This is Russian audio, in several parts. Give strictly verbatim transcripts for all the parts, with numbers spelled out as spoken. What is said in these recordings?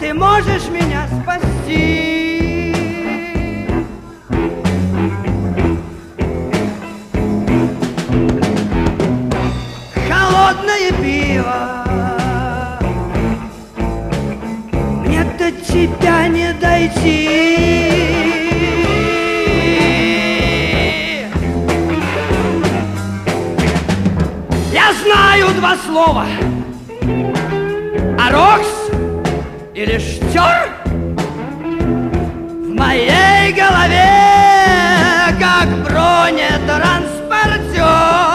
ты можешь меня спасти. Холодное пиво, мне до тебя не дойти. Я знаю два слова: Арокс или Штёр. В моей голове как бронетранспортер.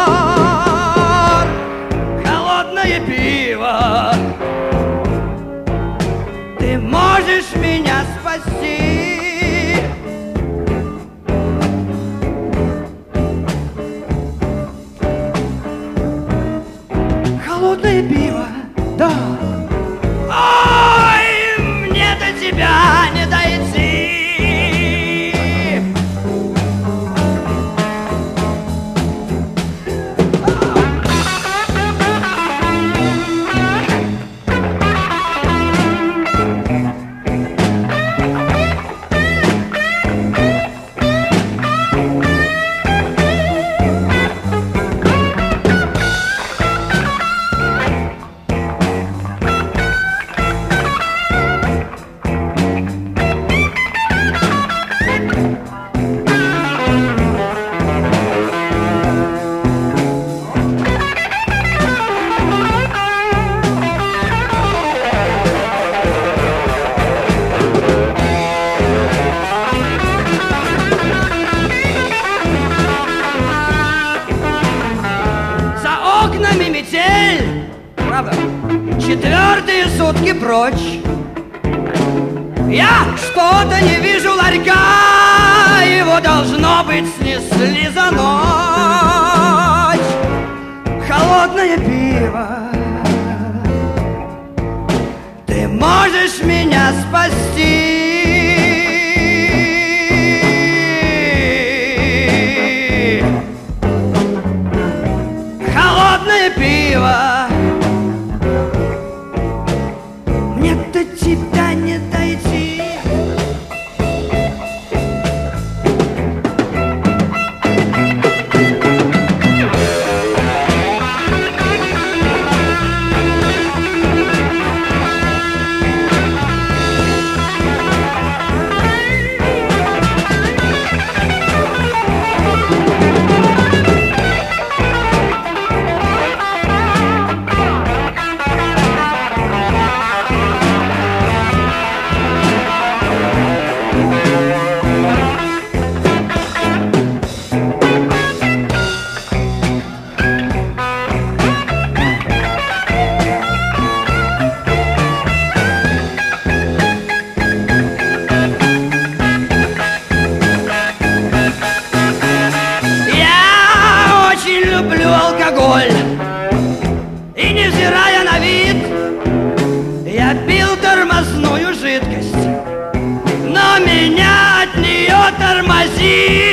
Холодное пиво, ты можешь меня спасти. Холодное пиво, да. Ой, мне до тебя не дойти. Четвертые сутки прочь. Я что-то не вижу ларька, его, должно быть, снесли за ночь. Холодное пиво, ты можешь меня спасти. Холодное пиво, до тебя не дойти. И невзирая на вид, я пил тормозную жидкость, но меня от нее тормозит.